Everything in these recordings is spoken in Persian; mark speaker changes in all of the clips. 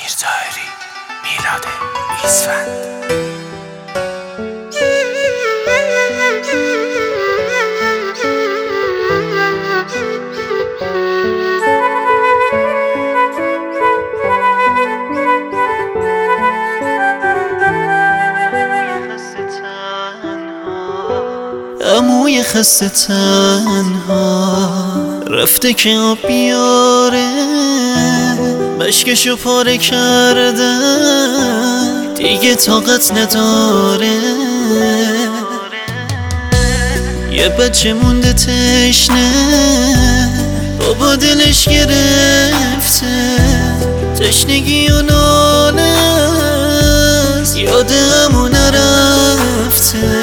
Speaker 1: میرزاهری میلاد ایسفند.
Speaker 2: عموی خسته تنها رفته که آب بیاره، مشکشو پاره کردن دیگه طاقت نداره. یه بچه مونده تشنه، بابا دلش گرفته تشنگی و ناله است، یاد عمو نرفته.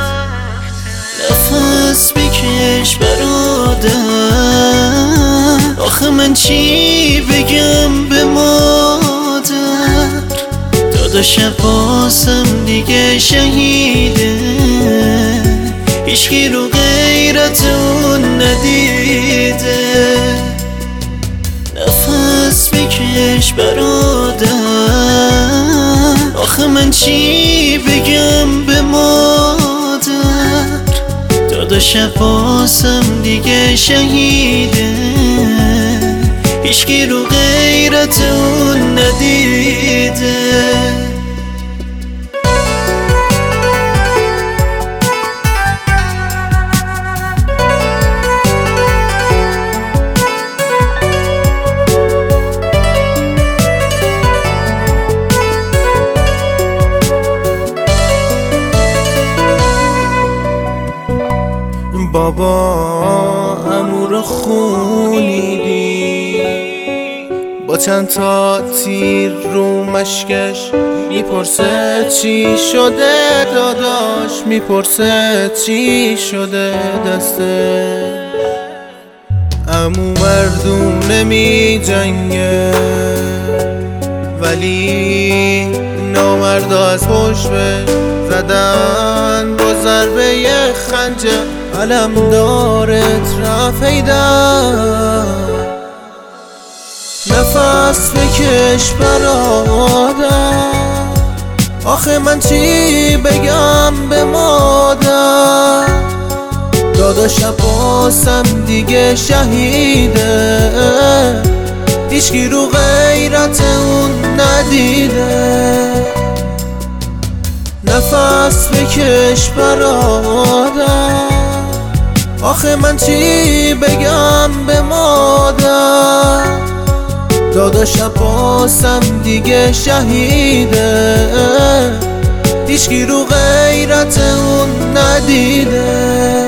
Speaker 2: نفس بکش برادر، آخه من چی بگم به مادر؟ داداش عباسم دیگه شهیده، هیچکی رو غیرت اون ندیده. نفس بکش برادر، آخه من چی بگم به مادر؟ داداش عباسم دیگه شهیده، هیچکی رو غیرت اون ندیده.
Speaker 3: بابا عمو رو خونیدی با چند تا تیر رو مشکش، میپرسه چی شده داداش، میپرسه چی شده دسته. عمو مردونه می جنگه، ولی نامردا از پشت زدن با ضربه خنجر. علم دارت رفیدن، نفس بکش برادر، آخه من چی بگم به مادر؟ داداش عباسم دیگه شهیده، هیچکی رو غیرت اون ندیده. نفس بکش برادر، آخه من چی بگم به مادر؟ داداش عباسم دیگه شهیده، هیچکی رو غیرت اون ندیده.